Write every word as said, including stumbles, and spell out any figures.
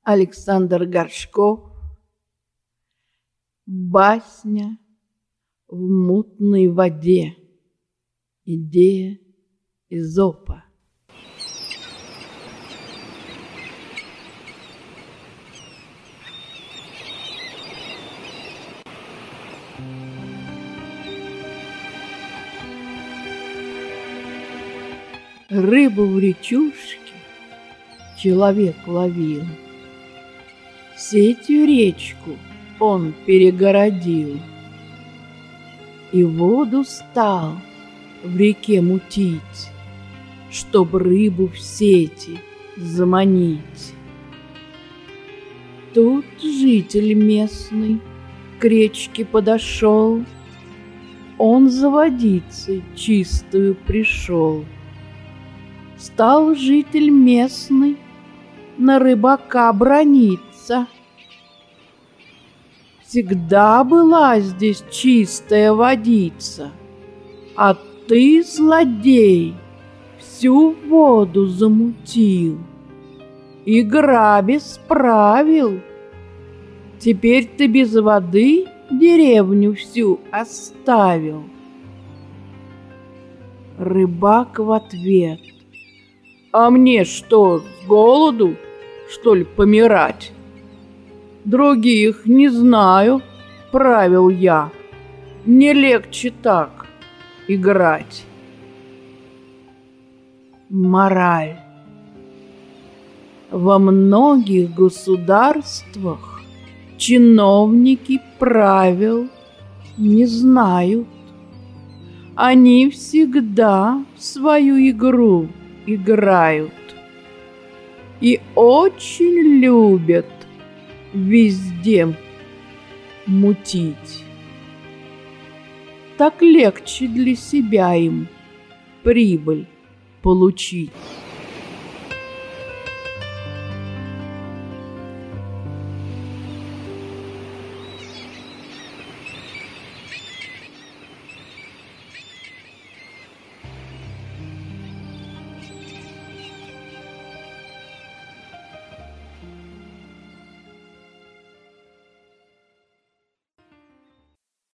Александр Горшков. Басня в мутной воде. Идея Эзопа. Рыбу в речушке человек ловил, сетью речку он перегородил, и воду стал в реке мутить, чтоб рыбу в сети заманить. Тут житель местный к речке подошел, он за водицей чистую пришел. Стал житель местный на рыбака браниться. Всегда была здесь чистая водица, а ты, злодей, всю воду замутил и грабь справил. Теперь ты без воды деревню всю оставил. Рыбак в ответ: а мне что, с голоду, что ли, помирать? Других не знаю, правил я. Не легче так играть. Мораль. Во многих государствах чиновники правил не знают. Они всегда в свою игру играют и очень любят везде мутить. Так легче для себя им прибыль получить.